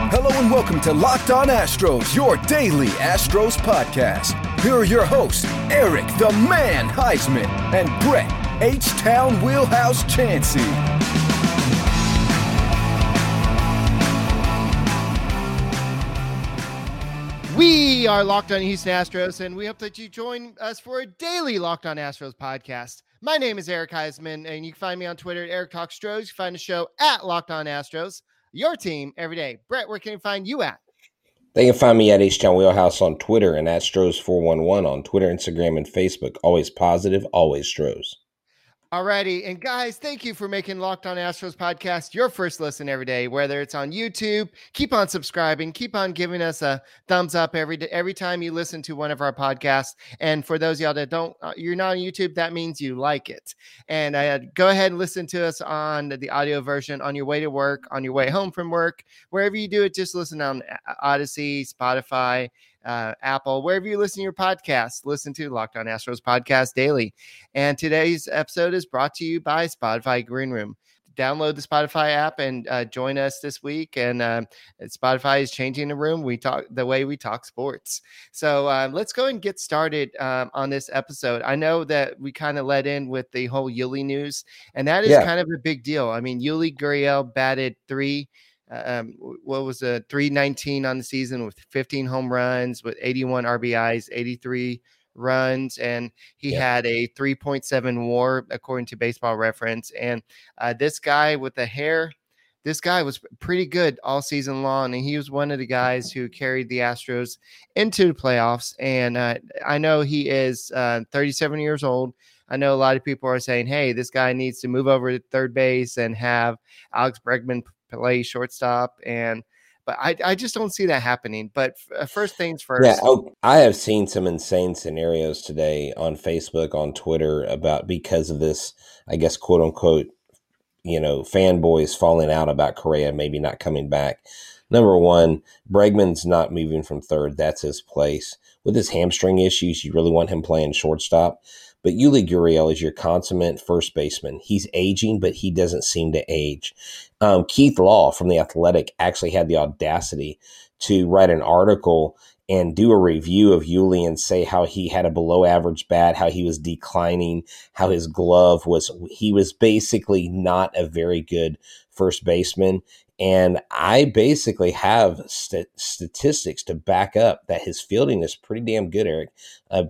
Hello and welcome to Locked On Astros, your daily Astros podcast. Here are your hosts, Eric the Man Heisman and Brett H-Town Wheelhouse Chansey. We are Locked On Houston Astros, and we hope that you join us for a daily Locked On Astros podcast. My name is Eric Heisman, and you can find me on Twitter at Eric Talk Stros. You can find the show at Locked On Astros, your team every day. Brett, where can you find you at? They can find me at H-Town Wheelhouse on Twitter and at Stros411 on Twitter, Instagram, and Facebook. Always positive, always Stros. Alrighty, and guys, thank you for making Locked On Astros podcast your first listen every day, whether it's on YouTube. Keep on subscribing, keep on giving us a thumbs up every time you listen to one of our podcasts. And for those of y'all that don't, you're not on YouTube, that means you like it. And go ahead and listen to us on the audio version on your way to work, on your way home from work, wherever you do it. Just listen on Odyssey, Spotify, Apple, wherever you listen to your podcast. Listen to Locked On Astros podcast daily. And today's episode is brought to you by Spotify Green Room. Download the Spotify app and join us this week. And Spotify is changing the way we talk sports. So let's go and get started on this episode. I know that we kind of led in with the whole Yuli news, and that is kind of a big deal. I mean, Yuli Gurriel batted 319 on the season with 15 home runs, with 81 RBIs, 83 runs, and he had a 3.7 WAR according to Baseball Reference. And this guy with the hair, this guy was pretty good all season long, and he was one of the guys who carried the Astros into the playoffs. And I know he is 37 years old. I know a lot of people are saying, hey, this guy needs to move over to third base and have Alex Bregman play shortstop, but I just don't see that happening. But first things first. Yeah, I have seen some insane scenarios today on Facebook, on Twitter about because of this, I guess, quote unquote, fanboys falling out about Correa maybe not coming back. Number one, Bregman's not moving from third. That's his place. With his hamstring issues, you really want him playing shortstop. But Yuli Gurriel is your consummate first baseman. He's aging, but he doesn't seem to age. Keith Law from The Athletic actually had the audacity to write an article and do a review of Yuli and say how he had a below average bat, how he was declining, how his glove he was basically not a very good first baseman. And I basically have statistics to back up that his fielding is pretty damn good, Eric. A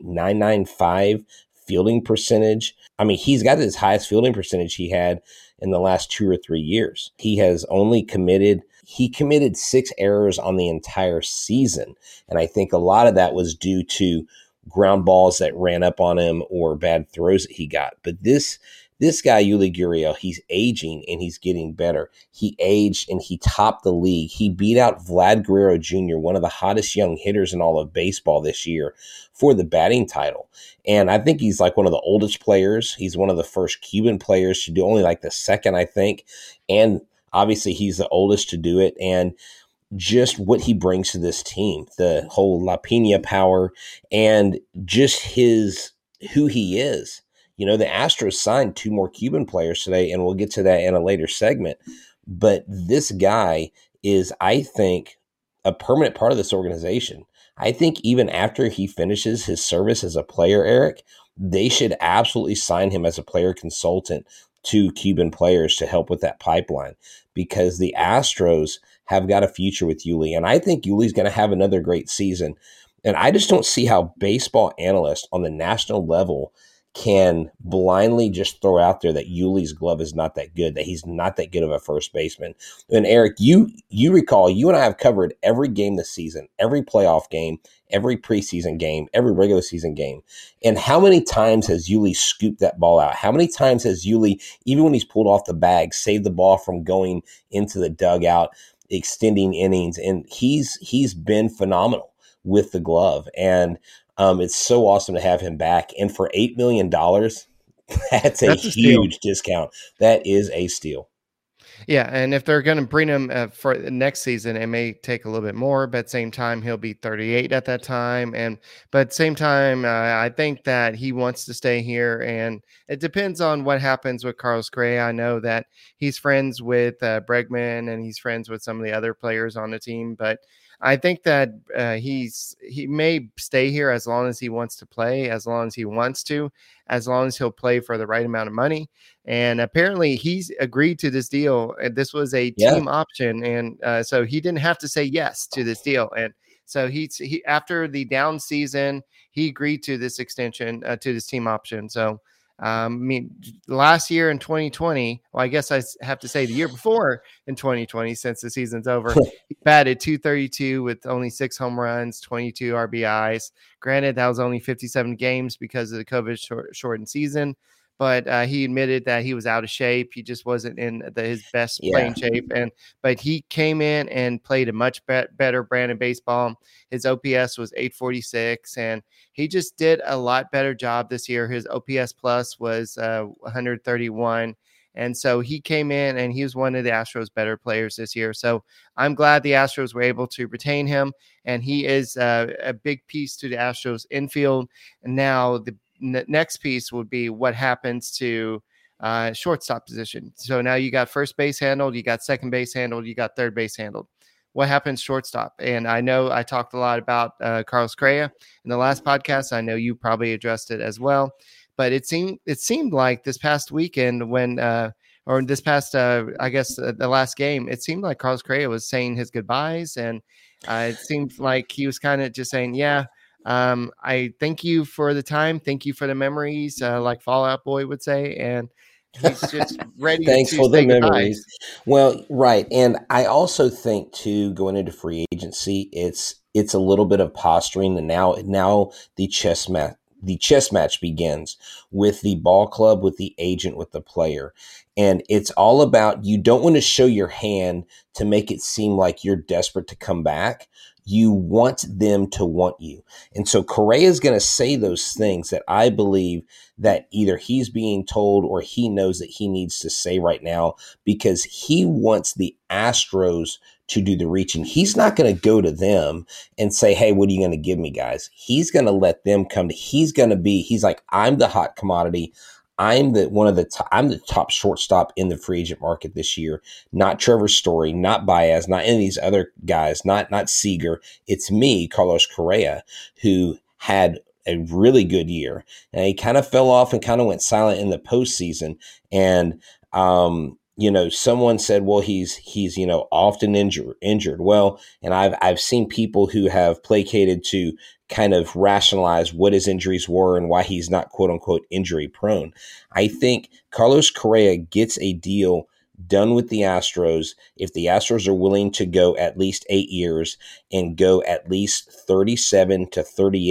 .995 fielding percentage. I mean, he's got his highest fielding percentage he had in the last 2 or 3 years. He has only committed 6 errors on the entire season. And I think a lot of that was due to ground balls that ran up on him or bad throws that he got. But this guy, Yuli Gurriel, he's aging and he's getting better. He aged and he topped the league. He beat out Vlad Guerrero Jr., one of the hottest young hitters in all of baseball this year, for the batting title. And I think he's like one of the oldest players. He's one of the first Cuban players to do, only like the second, I think. And obviously he's the oldest to do it. And just what he brings to this team, the whole La Pina power and just who he is. The Astros signed 2 more Cuban players today, and we'll get to that in a later segment. But this guy is, I think, a permanent part of this organization. I think even after he finishes his service as a player, Eric, they should absolutely sign him as a player consultant to Cuban players to help with that pipeline, because the Astros have got a future with Yuli. And I think Yuli's going to have another great season. And I just don't see how baseball analysts on the national level can blindly just throw out there that Yuli's glove is not that good, that he's not that good of a first baseman. And Eric, you recall, you and I have covered every game this season, every playoff game, every preseason game, every regular season game. And how many times has Yuli scooped that ball out? How many times has Yuli, even when he's pulled off the bag, saved the ball from going into the dugout, extending innings? And he's been phenomenal with the glove. And it's so awesome to have him back. And for $8 million, that's a huge discount. That is a steal. Yeah, and if they're going to bring him for the next season, it may take a little bit more. But at the same time, he'll be 38 at that time, and but at the same time, I think that he wants to stay here, and it depends on what happens with Carlos Correa. I know that he's friends with Bregman, and he's friends with some of the other players on the team, but I think that he may stay here as long as he wants to play, as long as he wants to, as long as he'll play for the right amount of money. And apparently he's agreed to this deal. And this was a Yeah. team option. And so he didn't have to say yes to this deal. And so he after the down season, he agreed to this extension, to this team option. So, I mean, last year in 2020, well, I guess I have to say the year before in 2020, since the season's over, he batted 232 with only 6 home runs, 22 RBIs. Granted, that was only 57 games because of the COVID shortened season. But he admitted that he was out of shape. He just wasn't in his best playing shape. But he came in and played a much better brand of baseball. His OPS was 846, and he just did a lot better job this year. His OPS plus was 131. And so he came in and he was one of the Astros' better players this year. So I'm glad the Astros were able to retain him. And he is a big piece to the Astros infield. And now the next piece would be what happens to shortstop position. So now you got first base handled, you got second base handled, you got third base handled. What happens shortstop? And I know I talked a lot about Carlos Correa in the last podcast. I know you probably addressed it as well, but it seemed like this past weekend when or this past I guess the last game, it seemed like Carlos Correa was saying his goodbyes, and it seemed like he was kind of just saying, yeah, I thank you for the time. Thank you for the memories, like Fall Out Boy would say. And he's just ready Thanks to for the say memories. goodbyes. Well, right. And I also think too, going into free agency, it's a little bit of posturing. And now the chess match begins with the ball club, with the agent, with the player. And it's all about, you don't want to show your hand to make it seem like you're desperate to come back. You want them to want you. And so Correa is going to say those things that I believe that either he's being told or he knows that he needs to say right now, because he wants the Astros to do the reaching. He's not going to go to them and say, hey, what are you going to give me, guys? He's going to let them come to, he's like, I'm the hot commodity. I'm the top shortstop in the free agent market this year. Not Trevor Story, not Baez, not any of these other guys, not Seager. It's me, Carlos Correa, who had a really good year. And he kind of fell off and kind of went silent in the postseason. And someone said, well, he's often injured. Well, and I've seen people who have placated to kind of rationalize what his injuries were and why he's not quote unquote injury prone. I think Carlos Correa gets a deal done with the Astros if the Astros are willing to go at least 8 years and go at least 37 to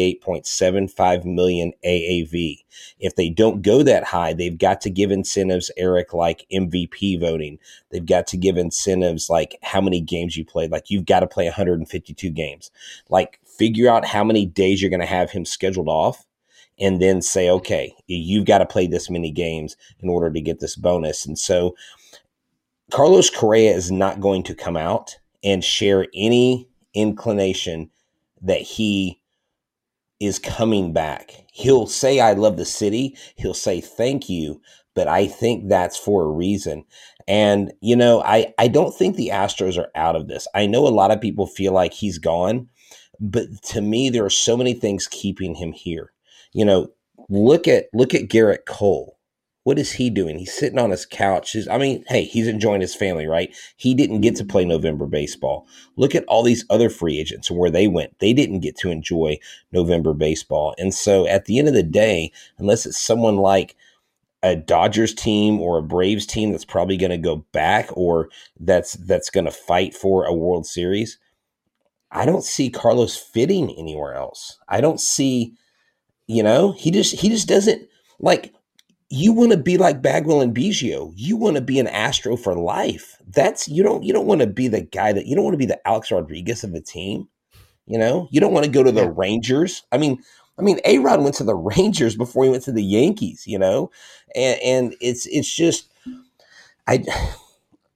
38.75 million AAV. If they don't go that high, they've got to give incentives, Eric, like MVP voting. They've got to give incentives like how many games you played. Like, you've got to play 152 games. Like, figure out how many days you're going to have him scheduled off, and then say, okay, you've got to play this many games in order to get this bonus. And so Carlos Correa is not going to come out and share any inclination that he is coming back. He'll say, I love the city. He'll say, thank you. But I think that's for a reason. And, I don't think the Astros are out of this. I know a lot of people feel like he's gone, but to me, there are so many things keeping him here. Look at Garrett Cole. What is he doing? He's sitting on his couch. He's enjoying his family, right? He didn't get to play November baseball. Look at all these other free agents and where they went. They didn't get to enjoy November baseball. And so at the end of the day, unless it's someone like a Dodgers team or a Braves team that's probably going to go back, or that's going to fight for a World Series, I don't see Carlos fitting anywhere else. I don't see, he just doesn't, like, you want to be like Bagwell and Biggio. You want to be an Astro for life. You don't want to be the guy you don't want to be the Alex Rodriguez of the team. You don't want to go to the Rangers. I mean, A-Rod went to the Rangers before he went to the Yankees, and it's just,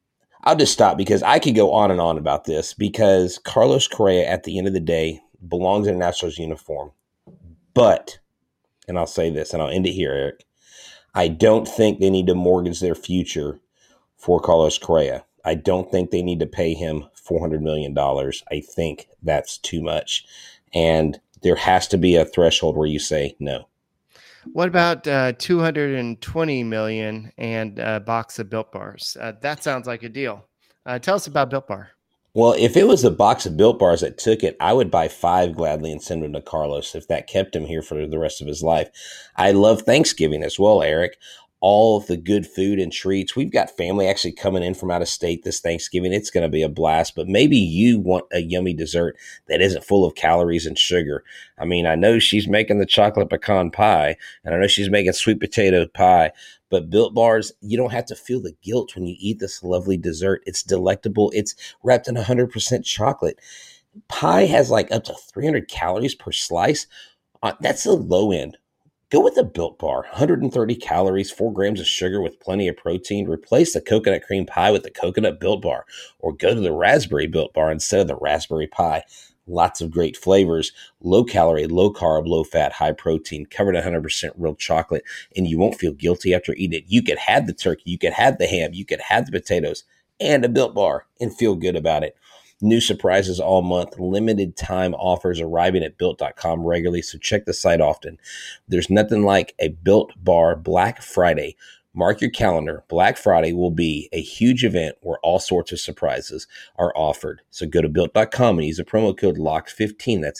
I'll just stop because I could go on and on about this because Carlos Correa at the end of the day belongs in a Nationals uniform. But, and I'll say this and I'll end it here, Eric, I don't think they need to mortgage their future for Carlos Correa. I don't think they need to pay him $400 million. I think that's too much. And there has to be a threshold where you say no. What about $220 million and a box of Built Bars? That sounds like a deal. Tell us about Built Bar. Well, if it was a box of Built Bars that took it, I would buy 5 gladly and send them to Carlos if that kept him here for the rest of his life. I love Thanksgiving as well, Eric. All of the good food and treats. We've got family actually coming in from out of state this Thanksgiving. It's going to be a blast, but maybe you want a yummy dessert that isn't full of calories and sugar. I mean, I know she's making the chocolate pecan pie, and I know she's making sweet potato pie, but Built Bars, you don't have to feel the guilt when you eat this lovely dessert. It's delectable. It's wrapped in 100% chocolate. Pie has like up to 300 calories per slice. That's the low end. Go with a Built Bar, 130 calories, 4 grams of sugar with plenty of protein. Replace the coconut cream pie with the coconut Built Bar, or go to the raspberry Built Bar instead of the raspberry pie. Lots of great flavors, low calorie, low carb, low fat, high protein, covered in 100% real chocolate, and you won't feel guilty after eating it. You could have the turkey, you could have the ham, you could have the potatoes, and a Built Bar and feel good about it. New surprises all month, limited time offers arriving at Built.com regularly, so check the site often. There's nothing like a Built Bar Black Friday. Mark your calendar. Black Friday will be a huge event where all sorts of surprises are offered. So go to Built.com and use the promo code LOCKED15. That's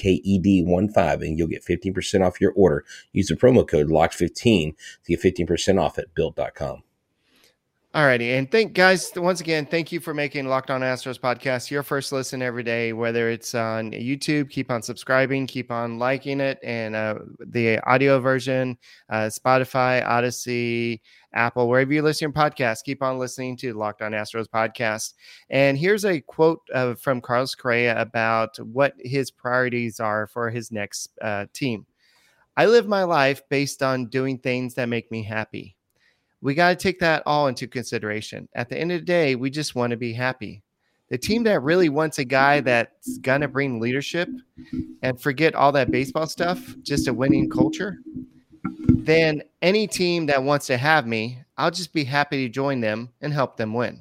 LOCKED15, and you'll get 15% off your order. Use the promo code LOCKED15 to get 15% off at Built.com. Alrighty, and guys, once again, thank you for making Locked On Astros podcast your first listen every day, whether it's on YouTube. Keep on subscribing, keep on liking it, and the audio version, Spotify, Odyssey, Apple, wherever you listen to your podcast, keep on listening to Locked On Astros podcast. And here's a quote from Carlos Correa about what his priorities are for his next team. I live my life based on doing things that make me happy. We got to take that all into consideration. At the end of the day, we just want to be happy. The team that really wants a guy that's going to bring leadership and forget all that baseball stuff, just a winning culture, then any team that wants to have me, I'll just be happy to join them and help them win.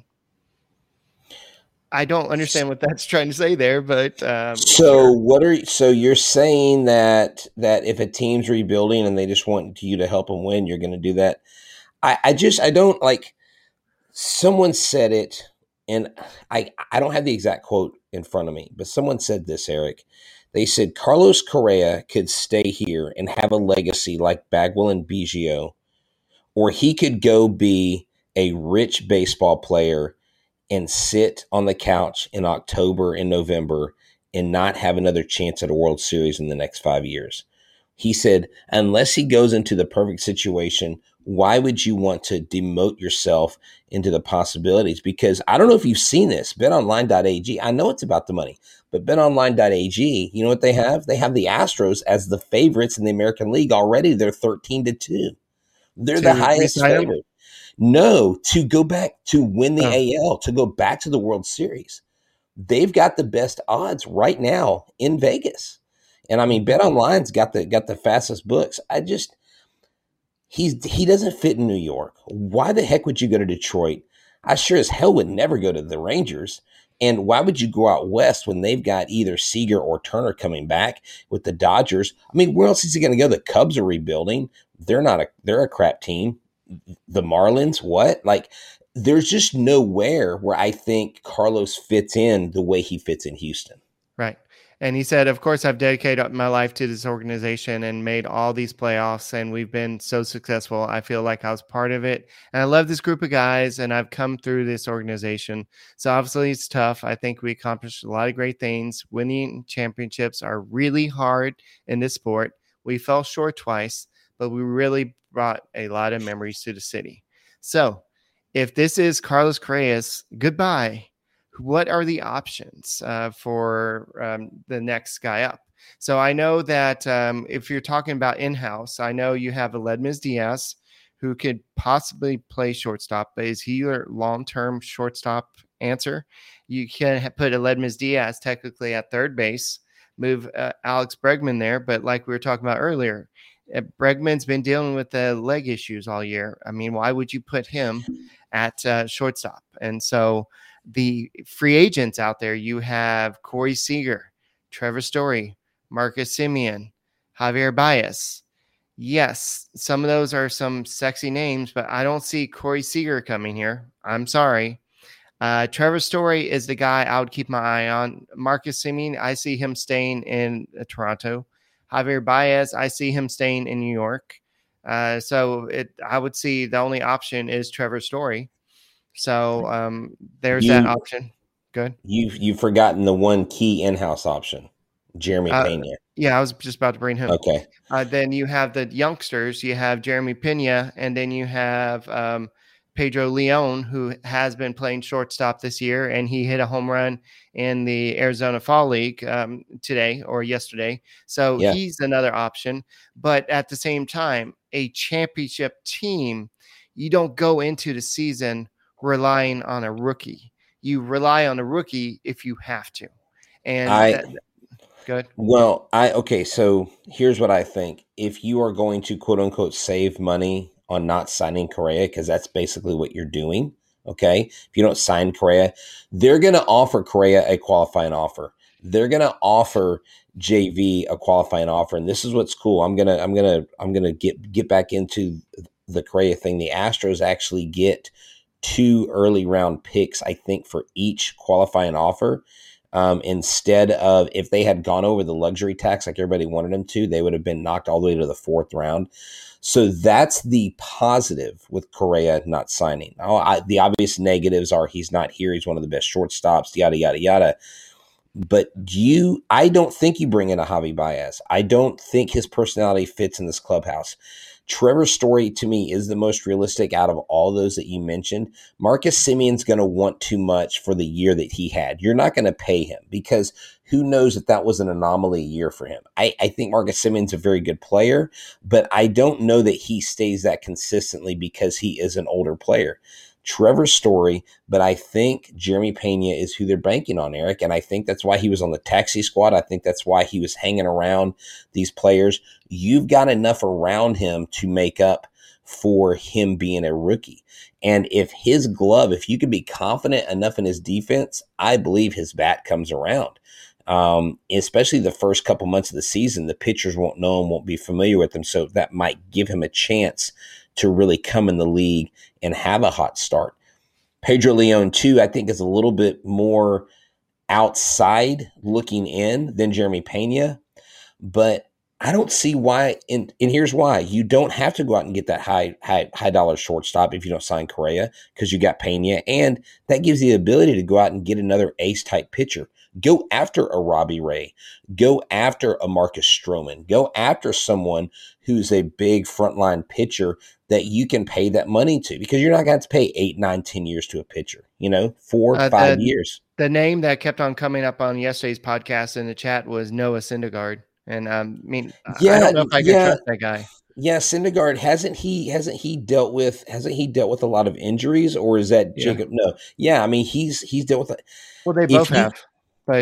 I don't understand what that's trying to say there, but so you're saying that if a team's rebuilding and they just want you to help them win, you're going to do that? I don't like, someone said it, and I don't have the exact quote in front of me, but someone said this, Eric. They said Carlos Correa could stay here and have a legacy like Bagwell and Biggio, or he could go be a rich baseball player and sit on the couch in October and November and not have another chance at a World Series in the next 5 years. He said, unless he goes into the perfect situation, why would you want to demote yourself into the possibilities? Because I don't know if you've seen this, betonline.ag. I know it's about the money, but betonline.ag, you know what they have? They have the Astros as the favorites in the American League already. They're 13-2. They're the highest favorite. No, to go back to win the AL, to go back to the World Series. They've got the best odds right now in Vegas. And I mean, BetOnline's got the fastest books. He doesn't fit in New York. Why the heck would you go to Detroit? I sure as hell would never go to the Rangers. And why would you go out west when they've got either Seager or Turner coming back with the Dodgers? I mean, where else is he going to go? The Cubs are rebuilding. They're a crap team. The Marlins, what? Like, there's just nowhere where I think Carlos fits in the way he fits in Houston. Right. And he said, of course, I've dedicated my life to this organization and made all these playoffs, and we've been so successful. I feel like I was part of it. And I love this group of guys, and I've come through this organization. So obviously it's tough. I think we accomplished a lot of great things. Winning championships are really hard in this sport. We fell short twice, but we really brought a lot of memories to the city. So if this is Carlos Correa's goodbye, what are the options for the next guy up? So I know that if you're talking about in-house, I know you have Aledmys Diaz, who could possibly play shortstop, but is he your long-term shortstop answer? You can put Aledmys Diaz technically at third base, move Alex Bregman there, but like we were talking about earlier, Bregman's been dealing with the leg issues all year. I mean, why would you put him at shortstop? And so the free agents out there, you have Corey Seager, Trevor Story, Marcus Semien, Javier Baez. Yes, some of those are some sexy names, but I don't see Corey Seager coming here. I'm sorry. Trevor Story is the guy I would keep my eye on. Marcus Semien, I see him staying in Toronto. Javier Baez, I see him staying in New York. I would see the only option is Trevor Story. So there's that option. Good. You've forgotten the one key in-house option, Jeremy Pena. Yeah, I was just about to bring him. Okay. Then you have the youngsters. You have Jeremy Pena, and then you have Pedro Leon, who has been playing shortstop this year, and he hit a home run in the Arizona Fall League today or yesterday. So he's another option. But at the same time, a championship team, you don't go into the season relying on a rookie. You rely on a rookie if you have to. And good. Well, so here's what I think. If you are going to quote unquote save money on not signing Correa, because that's basically what you're doing. Okay. If you don't sign Correa, they're going to offer Correa a qualifying offer. They're going to offer JV a qualifying offer. And this is what's cool. I'm going to get back into the Correa thing. The Astros actually get 2 early round picks, I think, for each qualifying offer. Instead of, if they had gone over the luxury tax like everybody wanted them to, they would have been knocked all the way to the 4th round. So that's the positive with Correa not signing. The obvious negatives are he's not here. He's one of the best shortstops, yada, yada, yada. But I don't think you bring in a Javi Baez. I don't think his personality fits in this clubhouse. Trevor Story, to me, is the most realistic out of all those that you mentioned. Marcus Semien's going to want too much for the year that he had. You're not going to pay him because who knows if that was an anomaly year for him. I think Marcus Semien's a very good player, but I don't know that he stays that consistently because he is an older player. Trevor Story, but I think Jeremy Pena is who they're banking on, Eric, and I think that's why he was on the taxi squad. I think that's why he was hanging around these players. You've got enough around him to make up for him being a rookie. And if you could be confident enough in his defense, I believe his bat comes around. Especially the first couple months of the season, the pitchers won't know him, won't be familiar with him, so that might give him a chance to really come in the league and have a hot start. Pedro Leon, too, I think is a little bit more outside looking in than Jeremy Pena, but I don't see why, and here's why. You don't have to go out and get that high dollar shortstop if you don't sign Correa, because you got Pena, and that gives you the ability to go out and get another ace-type pitcher. Go after a Robbie Ray. Go after a Marcus Stroman. Go after someone who's a big frontline pitcher that you can pay that money to, because you're not going to have to pay 8, 9, 10 years to a pitcher, 4, 5 years. The name that kept on coming up on yesterday's podcast in the chat was Noah Syndergaard. And I don't know if I can trust that guy. Yeah, Syndergaard, hasn't he dealt with a lot of injuries, or is that Jacob? No. Yeah, I mean he's dealt with it. Well, they both have. But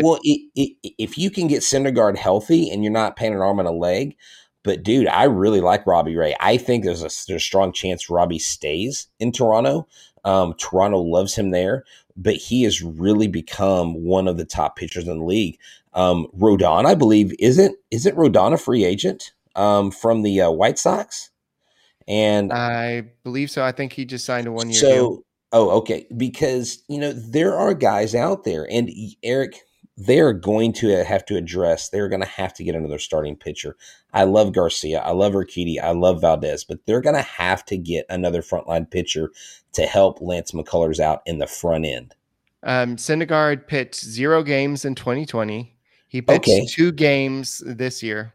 if you can get Syndergaard healthy and you're not paying an arm and a leg, but dude, I really like Robbie Ray. I think there's a strong chance Robbie stays in Toronto. Toronto loves him there, but he has really become one of the top pitchers in the league. Rodon, I believe, isn't Rodon a free agent from the White Sox? And I believe so. I think he just signed a 1-year deal. Oh, okay. Because, there are guys out there, and Eric, they're going to have to they're going to have to get another starting pitcher. I love Garcia. I love Urquidy. I love Valdez, but they're going to have to get another frontline pitcher to help Lance McCullers out in the front end. Syndergaard pitched 0 games in 2020. He pitched 2 games this year.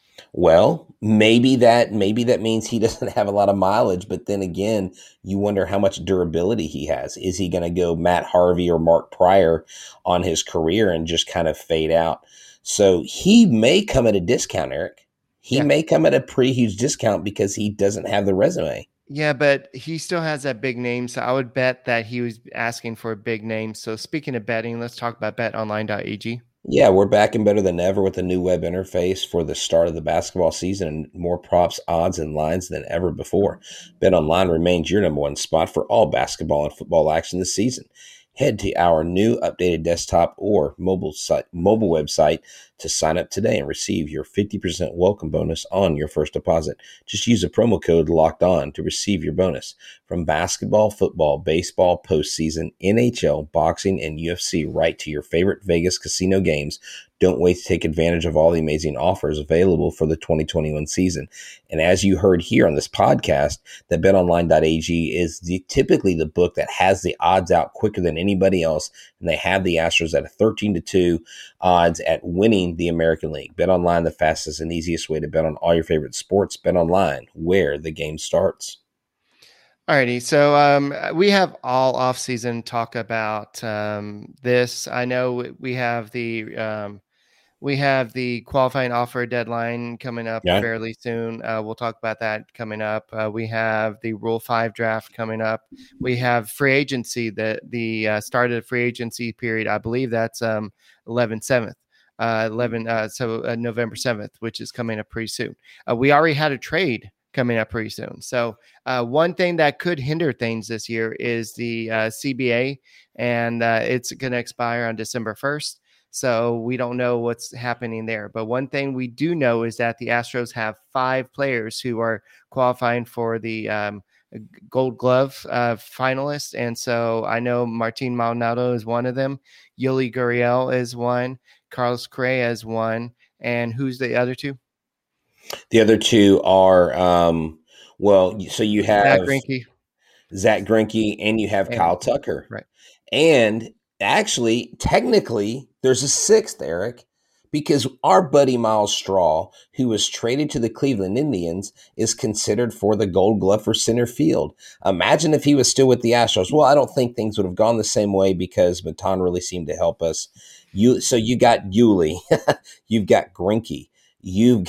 Well, maybe that means he doesn't have a lot of mileage, but then again, you wonder how much durability he has. Is he going to go Matt Harvey or Mark Pryor on his career and just kind of fade out? So he may come at a discount, Eric. He may come at a pretty huge discount because he doesn't have the resume. Yeah, but he still has that big name, so I would bet that he was asking for a big name. So speaking of betting, let's talk about betonline.ag. Yeah, we're back and better than ever with a new web interface for the start of the basketball season and more props, odds, and lines than ever before. BetOnline remains your number one spot for all basketball and football action this season. Head to our new updated desktop or mobile website to sign up today and receive your 50% welcome bonus on your first deposit. Just use the promo code Locked On to receive your bonus. From basketball, football, baseball, postseason, NHL, boxing, and UFC, right to your favorite Vegas casino games. Don't wait to take advantage of all the amazing offers available for the 2021 season. And as you heard here on this podcast, that betonline.ag is typically the book that has the odds out quicker than anybody else. And they have the Astros at a 13-2 odds at winning the American League. BetOnline, the fastest and easiest way to bet on all your favorite sports. BetOnline, where the game starts. Alrighty, so we have all off season talk about this. I know we have the qualifying offer deadline coming up fairly soon. We'll talk about that coming up. We have the Rule 5 draft coming up. We have free agency, the start of the free agency period. I believe that's 11 7th. November 7th, which is coming up pretty soon. We already had a trade coming up pretty soon. So one thing that could hinder things this year is the CBA, and it's going to expire on December 1st. So we don't know what's happening there. But one thing we do know is that the Astros have 5 players who are qualifying for the Gold Glove finalists. And so I know Martin Maldonado is one of them. Yuli Gurriel is one. Carlos Correa is one. And who's the other two? The other two are, so you have Zach Greinke, and you have Kyle Tucker. Right. And actually, technically, there's a 6th, Eric, because our buddy Miles Straw, who was traded to the Cleveland Indians, is considered for the Gold Glove for center field. Imagine if he was still with the Astros. Well, I don't think things would have gone the same way because Baton really seemed to help us. So you got Yuli, you've got Greinke, you've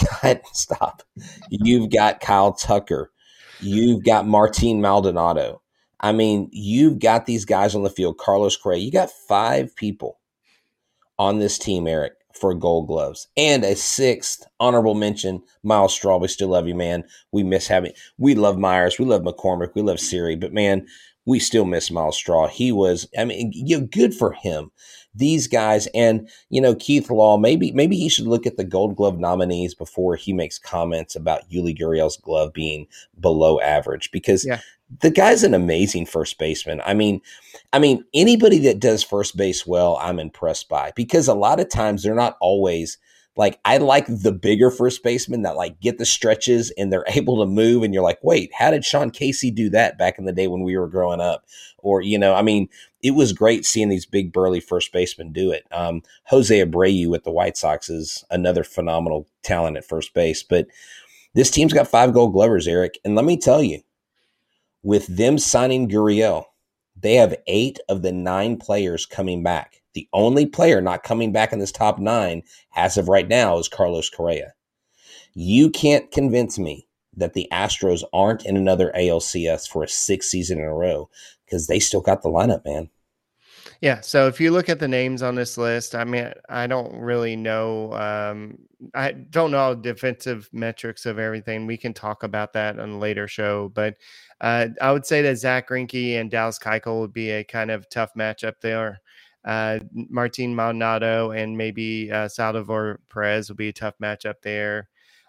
got Kyle Tucker, you've got Martin Maldonado. I mean, you've got these guys on the field, Carlos Correa. You got 5 people on this team, Eric, for Gold Gloves. And a 6th honorable mention, Miles Straw. We still love you, man. We love Myers. We love McCormick. We love Siri. But, man, we still miss Miles Straw. He was, good for him. These guys, and, Keith Law, maybe he should look at the Gold Glove nominees before he makes comments about Yuli Gurriel's glove being below average, because the guy's an amazing first baseman. I mean, anybody that does first base well, I'm impressed by, because a lot of times they're not always like, I like the bigger first basemen that like get the stretches and they're able to move. And you're like, wait, how did Sean Casey do that back in the day when we were growing up? Or, it was great seeing these big burly first basemen do it. Jose Abreu with the White Sox is another phenomenal talent at first base, but this team's got 5 Gold Glovers, Eric. And let me tell you, with them signing Gurriel, they have 8 of the 9 players coming back. The only player not coming back in this top 9 as of right now is Carlos Correa. You can't convince me that the Astros aren't in another ALCS for a 6th season in a row, because they still got the lineup, man. Yeah, so if you look at the names on this list, I don't really know. I don't know defensive metrics of everything. We can talk about that on a later show, but I would say that Zach Greinke and Dallas Keuchel would be a kind of tough matchup there. Martin Maldonado and maybe Salvador Perez will be a tough matchup there.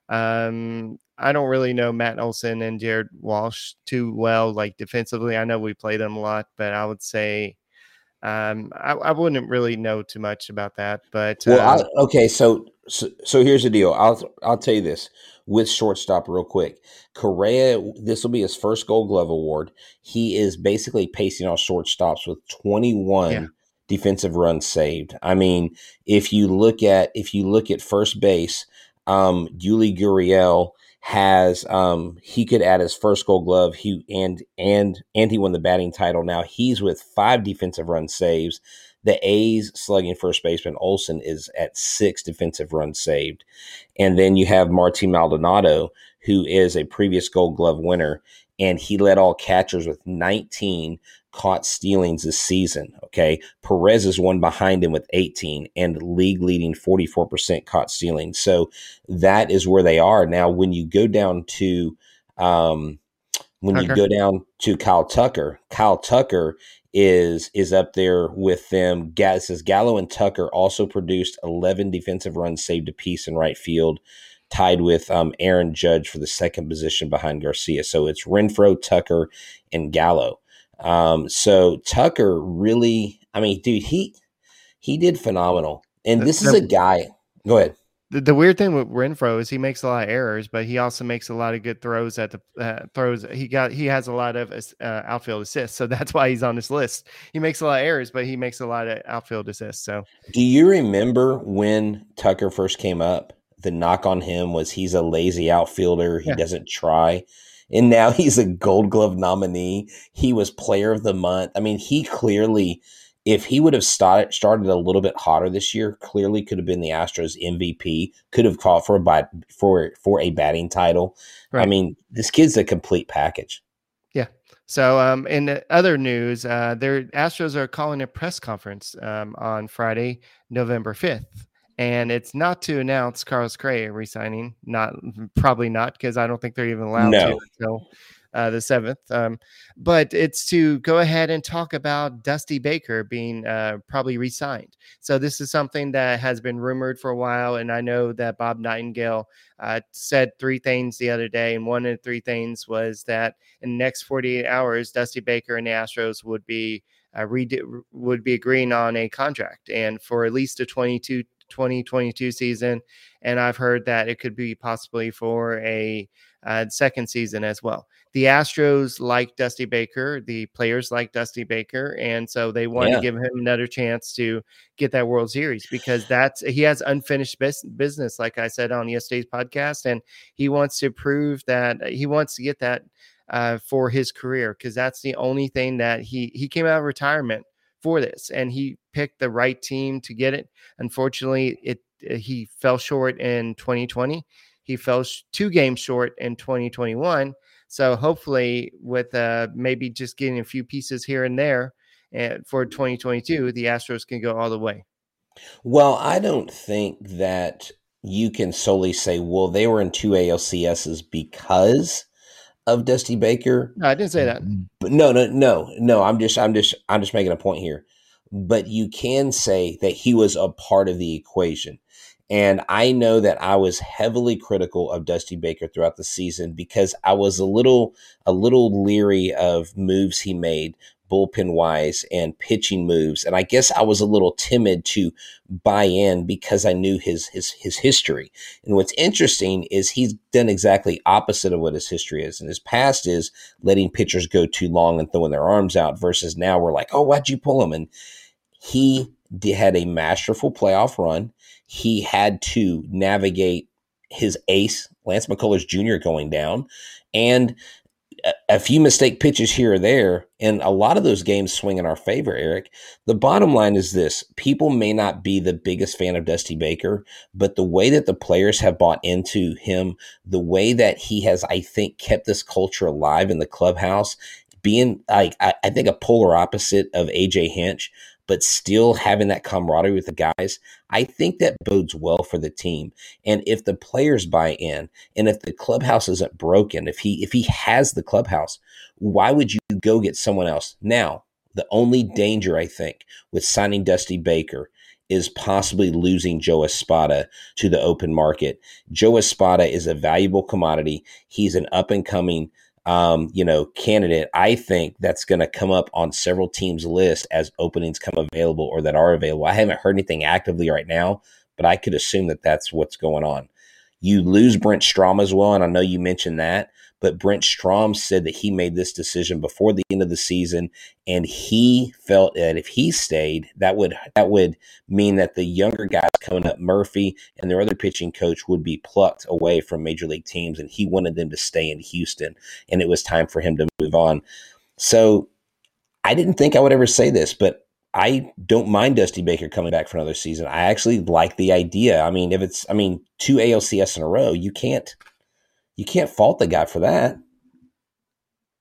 I don't really know Matt Olson and Jared Walsh too well, like defensively. I know we played them a lot, but I would say I wouldn't really know too much about that. But so here's the deal. I'll tell you this with shortstop real quick. Correa, this will be his first Gold Glove award. He is basically pacing all shortstops with 21 defensive runs saved. I mean, if you look at first base, Yuli Gurriel has he could add his first Gold Glove. He won the batting title. Now he's with 5 defensive run saves. The A's slugging first baseman Olson is at 6 defensive runs saved. And then you have Martin Maldonado, who is a previous Gold Glove winner, and he led all catchers with 19 caught stealings this season. Okay. Perez is one behind him with 18 and league leading 44% caught stealing. So that is where they are. Now, when you go down to, Kyle Tucker is up there with them. It says Gallo and Tucker also produced 11 defensive runs saved apiece in right field, tied with Aaron Judge for the second position behind Garcia. So it's Renfroe, Tucker, and Gallo. So Tucker really, I mean, dude, he did phenomenal. And this is a guy. Go ahead. The weird thing with Renfroe is he makes a lot of errors, but he also makes a lot of good throws at the throws. He has a lot of outfield assists, so that's why he's on this list. He makes a lot of errors, but he makes a lot of outfield assists. So, do you remember when Tucker first came up? The knock on him was he's a lazy outfielder. He doesn't try. And now he's a Gold Glove nominee. He was Player of the Month. I mean, he clearly, if he would have started a little bit hotter this year, clearly could have been the Astros MVP, could have called for a batting title. Right. I mean, this kid's a complete package. Yeah. So in other news, their Astros are calling a press conference on Friday, November 5th. And it's not to announce Carlos Correa resigning. Probably not, because I don't think they're even allowed to until the 7th. But it's to go ahead and talk about Dusty Baker being probably re-signed. So this is something that has been rumored for a while. And I know that Bob Nightingale said three things the other day. And one of the three things was that in the next 48 hours, Dusty Baker and the Astros would be agreeing on a contract, and for at least a 2022 season, and I've heard that it could be possibly for a second season as well. The Astros like Dusty Baker, the players like Dusty Baker, and so they want to give him another chance to get that World Series, because he has unfinished business, like I said on yesterday's podcast, and he wants to prove that he wants to get that for his career, because that's the only thing that he came out of retirement for this, and he picked the right team to get it. Unfortunately, he fell short in 2020. He fell 2 games short in 2021. So hopefully, with maybe just getting a few pieces here and there, for 2022, the Astros can go all the way. Well, I don't think that you can solely say, well, they were in 2 ALCSs because of Dusty Baker. No, I didn't say that. But no. I'm just making a point here. But you can say that he was a part of the equation. And I know that I was heavily critical of Dusty Baker throughout the season because I was a little leery of moves he made, bullpen wise and pitching moves. And I guess I was a little timid to buy in because I knew his history. And what's interesting is he's done exactly opposite of what his history is. And his past is letting pitchers go too long and throwing their arms out, versus now we're like, oh, why'd you pull him? And he had a masterful playoff run. He had to navigate his ace, Lance McCullers Jr., going down, and a few mistake pitches here or there, and a lot of those games swing in our favor, Eric. The bottom line is this: people may not be the biggest fan of Dusty Baker, but the way that the players have bought into him, the way that he has, I think, kept this culture alive in the clubhouse, being like, I think, a polar opposite of AJ Hinch, but still having that camaraderie with the guys, I think that bodes well for the team. And if the players buy in, and if the clubhouse isn't broken, if he has the clubhouse, why would you go get someone else? Now, the only danger, I think, with signing Dusty Baker is possibly losing Joe Espada to the open market. Joe Espada is a valuable commodity. He's an up-and-coming candidate. I think that's going to come up on several teams' list as openings come available or that are available. I haven't heard anything actively right now, but I could assume that that's what's going on. You lose Brent Strom as well, and I know you mentioned that, but Brent Strom said that he made this decision before the end of the season, and he felt that if he stayed, that would mean that the younger guys coming up, Murphy and their other pitching coach, would be plucked away from major league teams, and he wanted them to stay in Houston, and it was time for him to move on. So I didn't think I would ever say this, but I don't mind Dusty Baker coming back for another season. I actually like the idea. I mean, 2 ALCS in a row, you can't fault the guy for that.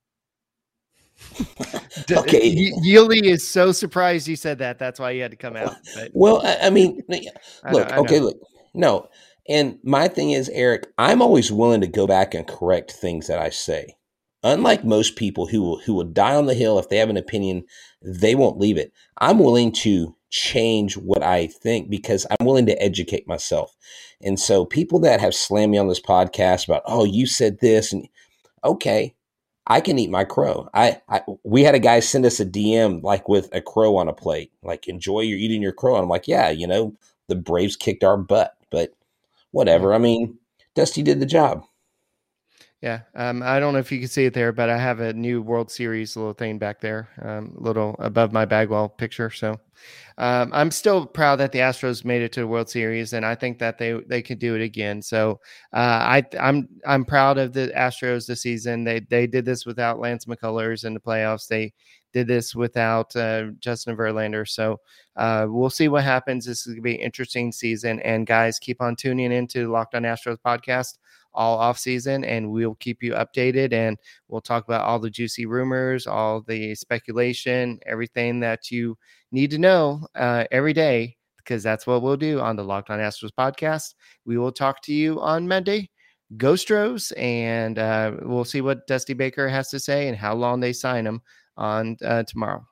Okay. Yuli is so surprised you said that. That's why he had to come out. But Well, I mean, look, I know. look, no. And my thing is, Eric, I'm always willing to go back and correct things that I say. Unlike most people who will die on the hill if they have an opinion, they won't leave it. I'm willing to change what I think because I'm willing to educate myself. And so people that have slammed me on this podcast about, oh, you said this, and okay, I can eat my crow. We had a guy send us a DM like with a crow on a plate, like enjoy your eating your crow. And I'm like, yeah, the Braves kicked our butt, but whatever. Yeah. I mean, Dusty did the job. Yeah. I don't know if you can see it there, but I have a new World Series little thing back there, little above my Bagwell picture. So I'm still proud that the Astros made it to the World Series, and I think that they could do it again. So I'm proud of the Astros this season. They did this without Lance McCullers in the playoffs. They did this without Justin Verlander. So we'll see what happens. This is going to be an interesting season. And guys, keep on tuning into Locked On Astros podcast all off season, and we'll keep you updated, and we'll talk about all the juicy rumors, all the speculation, everything that you need to know every day, because that's what we'll do on the Locked On Astros podcast. We will talk to you on Monday, Go Stros, and we'll see what Dusty Baker has to say and how long they sign him on tomorrow.